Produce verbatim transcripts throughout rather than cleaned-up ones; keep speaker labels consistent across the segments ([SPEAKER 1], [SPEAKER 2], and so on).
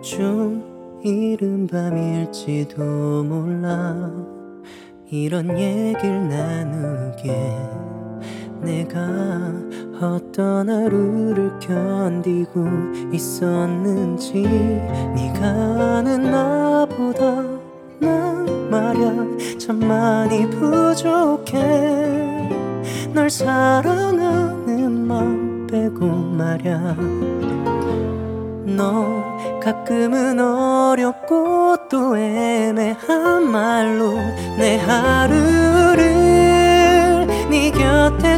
[SPEAKER 1] 좀 이른 밤일지도 몰라. 이런 얘기를 나누게 내가 어떤 하루를 견디고 있었는지 네가 아는 나보다 난 말야 참 많이 부족해. 널 사랑하는 마음 빼고 말야. 너 가끔은 어렵고 또 애매한 말로 내 하루를 네 곁에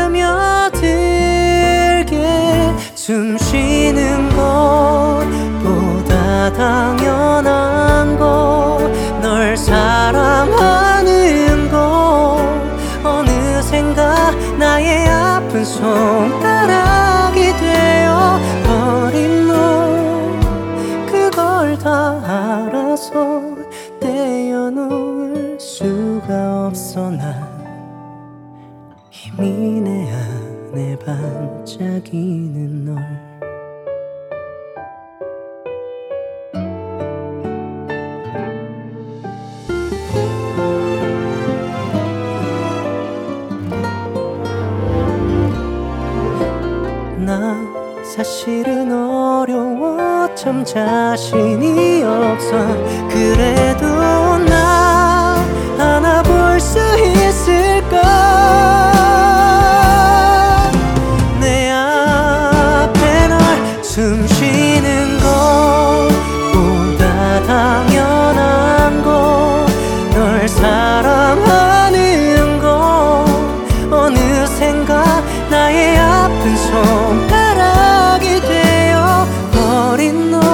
[SPEAKER 1] 스며들게. 숨 쉬는 것보다 당연한 것, 널 사랑하는 것. 어느샌가 나의 아픈 손가락이 되어 버린 너, 그걸 다 알아서 떼어놓을 수가 없어. 난 이미 내 안에 반짝이는 널. 나 사실은 어려워 참 자신이 없어. 그래도 나 안아볼 수 있을까. 내 앞에 널 숨 쉬는 것보다 당연한 것, 널 사랑하는 것. 어느샌가 나의 아픈 손가락이 되어 버린 너,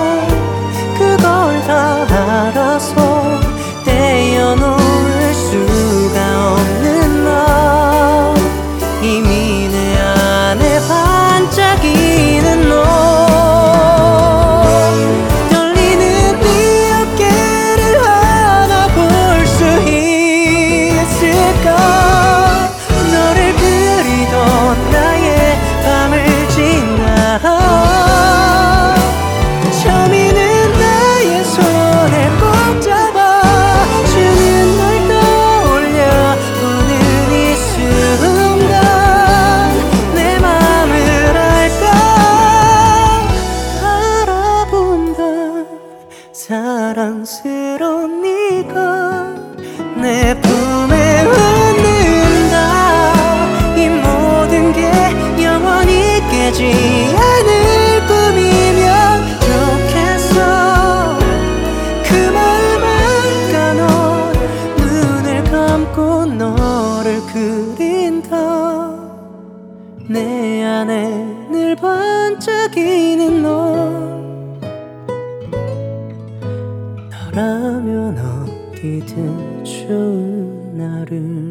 [SPEAKER 1] 그걸 다 알아서 떼어놓을 수가 없는 나. 이미 내 안에 반짝이는 너. 떨리는 네 어깨를 안아볼 수 있을까. 너를 그리던 나의 밤을 지나 처음이는 나의 손을 꼭 잡아주는 널 떠올려 보는 이 순간 내 맘을 알까. 바라본다 사랑스러운 네가 내 품에 웃는다. 이 모든 게 영원히 깨지 않을 꿈이면 좋겠어. 그 마음 알까. 넌 눈을 감고 너를 그린다. 내 안에 늘 반짝이는 너. 너라면 어디든 좋은 나를